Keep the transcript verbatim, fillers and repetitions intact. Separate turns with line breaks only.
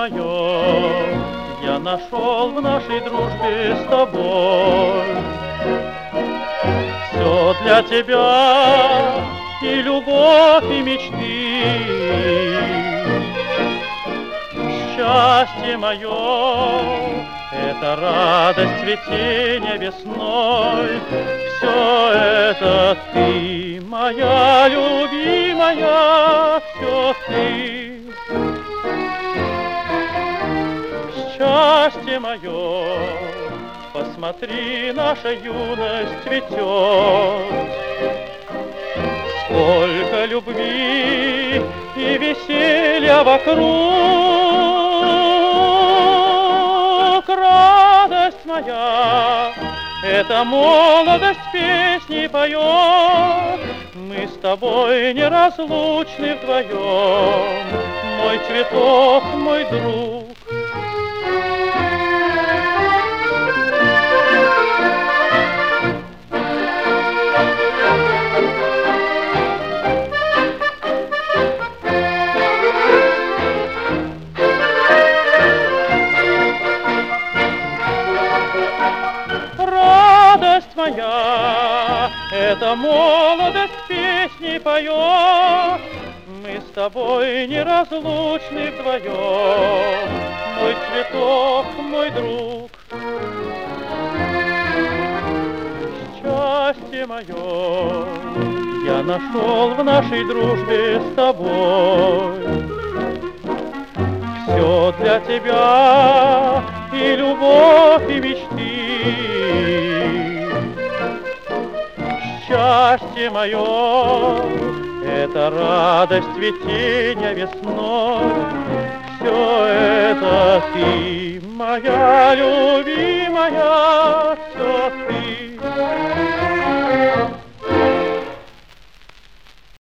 мое, я нашел в нашей дружбе с тобой. Все для тебя и любовь, и мечты. Счастье мое — это радость цветения весной. Все это ты, моя любимая, все ты. Счастье мое, посмотри, наша юность цветет. Сколько любви и веселья вокруг. Радость моя, эта молодость песни поет. Мы с тобой неразлучны вдвоем, мой цветок, мой друг. Радость моя, эта молодость песни поет. Мы с тобой неразлучны вдвоем, мой цветок, мой друг. Счастье мое я нашел в нашей дружбе с тобой. Все для тебя и любовь, и мечты. Счастье мое — это радость цветения весной. Все это ты, моя любимая, все